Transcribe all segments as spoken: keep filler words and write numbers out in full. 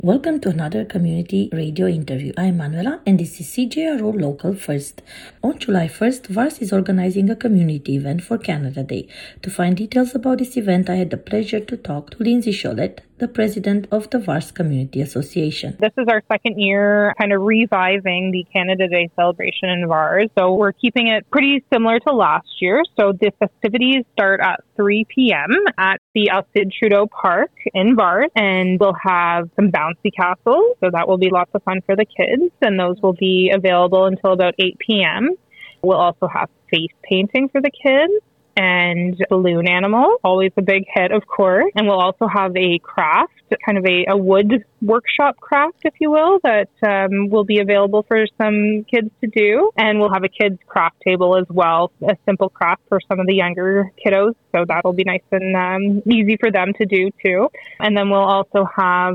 Welcome to another community radio interview. I'm Manuela and this is C J R O Local First. On July first, V A R S is organizing a community event for Canada Day. To find details about this event, I had the pleasure to talk to Lindsay Chollet, the president of the V A R S Community Association. This is our second year kind of reviving the Canada Day celebration in V A R S. So we're keeping it pretty similar to last year. So the festivities start at three p.m. at the Alcide Trudeau Park in V A R S, and we'll have some bouncy castles. So that will be lots of fun for the kids, and those will be available until about eight p.m. We'll also have face painting for the kids and balloon animal, always a big hit, of course. And we'll also have a craft, kind of a, a wood workshop craft, if you will, that um, will be available for some kids to do. And we'll have a kids craft table as well, a simple craft for some of the younger kiddos. So that'll be nice and um, easy for them to do too. And then we'll also have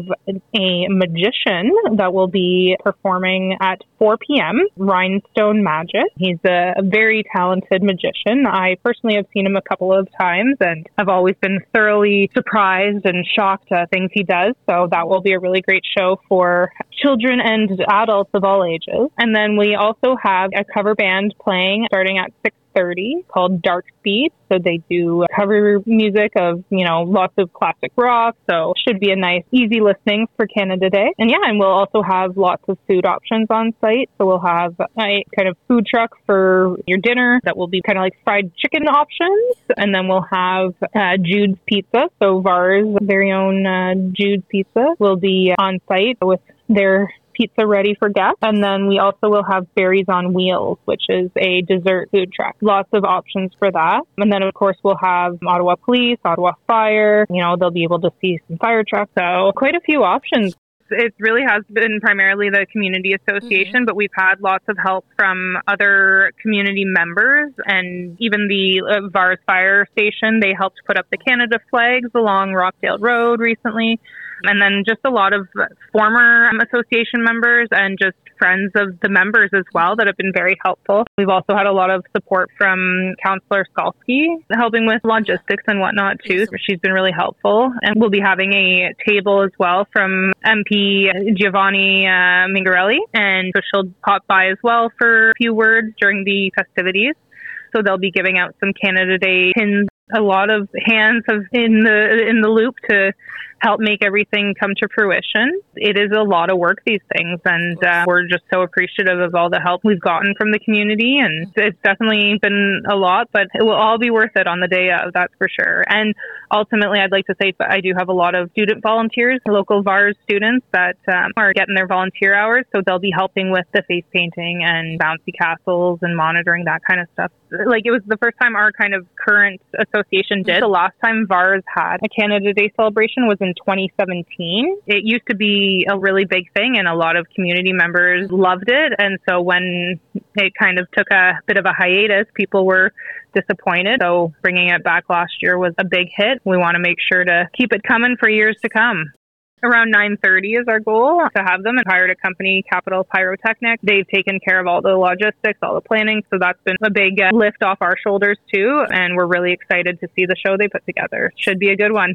a magician that will be performing at four p.m., Rhinestone Magic. He's a, a very talented magician. I personally have seen him a couple of times, and I've always been thoroughly surprised and shocked at things he does. So that will be a really great show for children and adults of all ages. And then we also have a cover band playing starting at six thirty called Dark Speed. So they do cover music of, you know, lots of classic rock. So should be a nice, easy listening for Canada Day. And yeah, and we'll also have lots of food options on site. So we'll have a kind of food truck for your dinner that will be kind of like fried chicken options. And then we'll have uh, Jude's Pizza. So V A R's very own uh, Jude's Pizza will be on site with their pizza ready for guests. And then we also will have Berries on Wheels, which is a dessert food truck. Lots of options for that. And then, of course, we'll have Ottawa Police, Ottawa Fire. You know, they'll be able to see some fire trucks. So quite a few options. It really has been primarily the community association, mm-hmm. but we've had lots of help from other community members, and even the uh, V A R S Fire Station. They helped put up the Canada flags along Rockdale Road recently. And then just a lot of former um, association members and just friends of the members as well that have been very helpful. We've also had a lot of support from Councillor Skalski, helping with logistics and whatnot too. So she's been really helpful. And we'll be having a table as well from M P Giovanni uh, Mingarelli. And so she'll pop by as well for a few words during the festivities. So they'll be giving out some Canada Day pins. A lot of hands have in the in the loop to help make everything come to fruition. It is a lot of work, these things, and uh, we're just so appreciative of all the help we've gotten from the community, and it's definitely been a lot, but it will all be worth it on the day of, that's for sure. And ultimately, I'd like to say that I do have a lot of student volunteers, local V A R S students that um, are getting their volunteer hours, so they'll be helping with the face painting and bouncy castles and monitoring that kind of stuff. Like, it was the first time our kind of current association did. The last time V A R S had a Canada Day celebration was in twenty seventeen. It used to be a really big thing, and a lot of community members loved it. And so when it kind of took a bit of a hiatus, people were disappointed. So bringing it back last year was a big hit. We want to make sure to keep it coming for years to come. Around nine thirty is our goal to have them, and hired a company, Capital Pyrotechnic. They've taken care of all the logistics, all the planning, so that's been a big uh, lift off our shoulders too, and we're really excited to see the show they put together. Should be a good one.